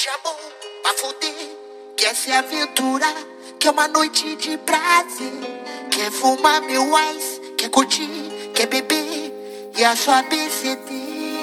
chamou pra fuder. Quer se aventurar, quer uma noite de prazer. Quer fumar meu ice, quer curtir, quer beber e a sua BCD.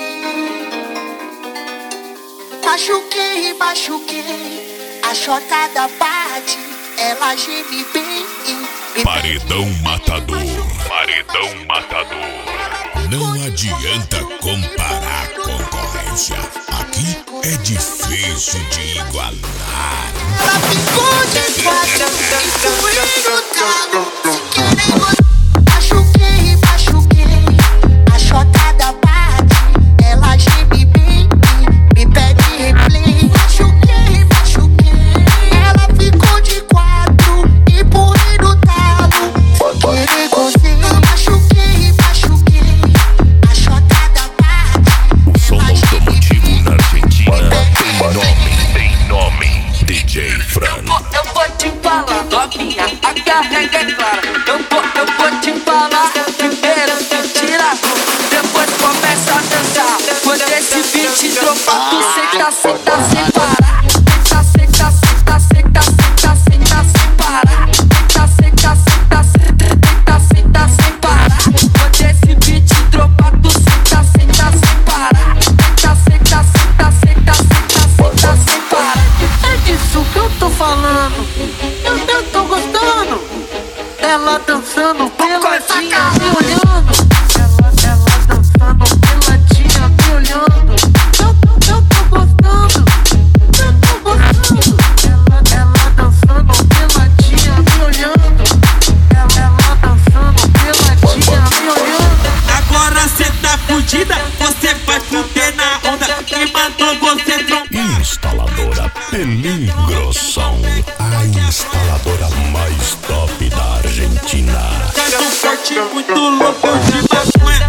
Machuquei, machuquei, a chotada bate, ela geme bem e Paredão matador, paredão matador. Não adianta comparar a concorrência. Aqui é difícil de igualar. ela ficou de quatro e fui no talo. Se querer machuquei, machuquei, a chotada bate, ela geme bem e me pede replay. Machuquei, machuquei, ela ficou de quatro e fui no talo. Se querer gozei, machuquei, machuquei, a chotada bate. O som automotivo na Argentina tem nome, DJ Fran. Eu vou te falar, novinha, a carrega é clara. Eu vou te falar, primeiro tu tira a roupa, depois começa a dançar. Quando esse beat dropar, tu senta, senta sem parar. Senta, senta, senta, senta, senta, senta sem parar. Senta, senta, senta, senta, senta sem parar. Quando esse beat dropar, tu senta, senta sem parar. Senta, senta, senta, senta, senta, senta sem parar. É disso que eu tô falando. Eu tô gostando. Ela dançando peladinha me olhando. Ela dançando peladinha me olhando. Eu tô gostando. Eu tô gostando. Ela dançando peladinha me olhando. Ela dançando peladinha me olhando. Agora cê tá fudida, você vai fuder na onda. Quem mandou você trombar? Instaladora Peligroção, a instaladora mais top da Argentina. Um forte muito louco de maconha.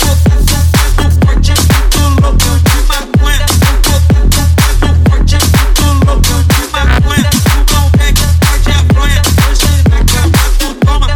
Um forte muito louco de maconha. Um forte muito louco de maconha. Não pega, pode a bronha. Hoje na cama tu toma.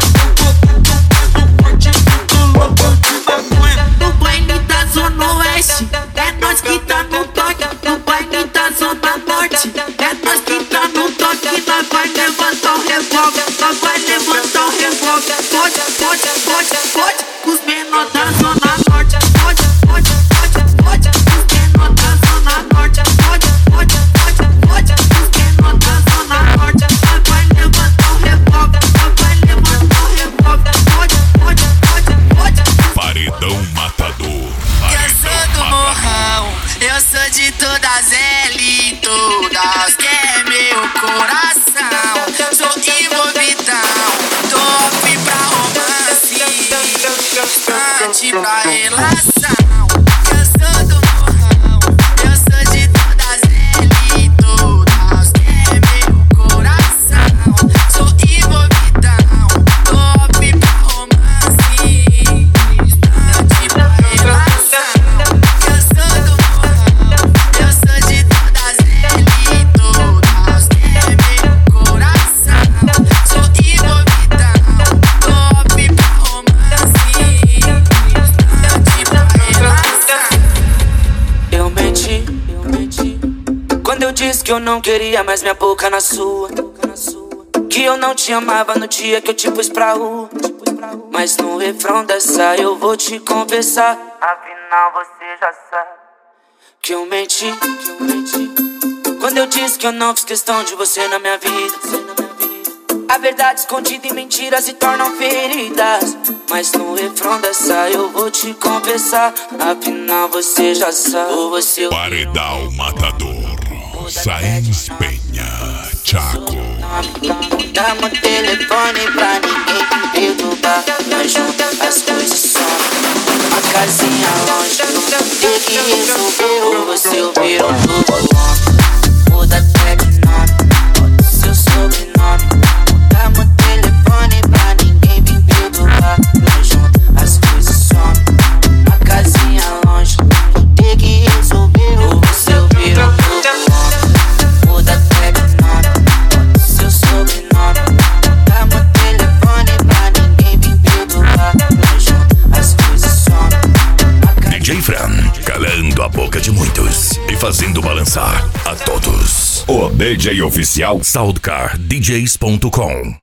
Um forte muito louco de maconha. No baile da Zona Oeste, é nós que tá no toque. No baile da Zona Norte, é nós que tá no toque. Nós vai levantar o revólver, nós vai levantar o revólver. Pode, pode, pode, pode, os menores da Zona Norte. Pode, pode, pode, pode, os menores da Zona Norte. Pode, pode, pode, pode, os menores da Zona Norte. Nós vai levantar o revólver, nós vai levantar o revólver. Pode, pode, pode, pode. Paredão matador. Eu sou do morrão, eu sou de todas elas, todas quer meu coração. Sou envolvidão, top pra romance, distante pra relação. Eu sou do morrão, eu sou de todas elas, todas quer meu coração. Sou envolvidão, top pra romance, distante pra relação. Eu sou do morrão, eu sou de todas elas, todas quer meu coração. Sou envolvidão, top pra romance, distante pra relação. Eu menti quando eu disse que eu não queria mais minha boca na sua, que eu não te amava no dia que eu te pus pra rua. Mas no refrão dessa eu vou te confessar, afinal você já sabe que eu menti quando eu disse que eu não fiz questão de você na minha vida. A verdade escondida em mentiras se tornam feridas. Mas no refrão dessa eu vou te confessar, afinal você já sabe. Ou você Paredão matador. Sainz Penha, Chaco. Dá meu telefone pra ninguém me perturbar. Nós juntos as coisas somem, uma casinha longe. Tem que resolver ou você ouvir um novo homem. Muda até de nome, bota seu sobrenome. Dá meu telefone pra ninguém me perturbar. Nós juntos as coisas somem, uma casinha longe. Tem que resolver ou você ouvir um novo homem. Muda até de nome, bota seu sobrenome. Dá meu telefone pra ninguém me perturbar. Nós juntos as coisas somem, uma casinha longe. DJ Fran, calando a boca de muitos e fazendo balançar a todos. O DJ oficial SoundcarDJs.com.